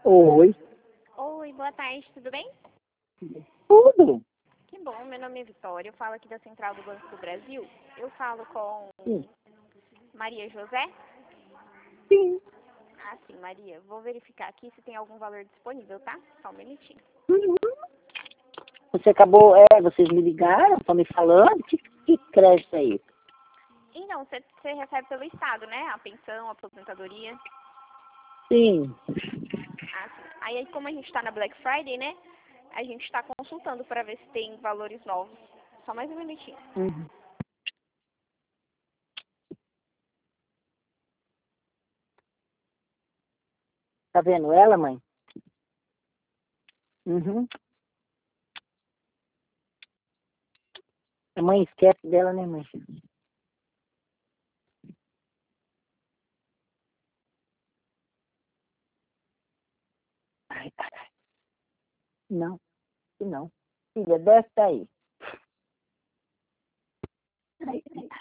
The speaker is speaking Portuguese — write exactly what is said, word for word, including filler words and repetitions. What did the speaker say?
Oi. Oi, boa tarde, tudo bem? Tudo? Que bom, meu nome é Vitória, eu falo aqui da Central do Banco do Brasil. Eu falo com Sim. Maria José? Sim. Ah, sim, Maria. Vou verificar aqui se tem algum valor disponível, tá? Só um minutinho. Uhum. Você acabou, é, vocês me ligaram, estão me falando, que, que crédito é esse? E não, você, você recebe pelo Estado, né? A pensão, a aposentadoria. Sim. Ah, sim. Aí, como a gente tá na Black Friday, né? A gente está consultando para ver se tem valores novos. Só mais um minutinho. Uhum. Tá vendo ela, mãe? Uhum. A mãe esquece dela, né, mãe? Ai, ai, ai. Não, não. Filha, desce daí.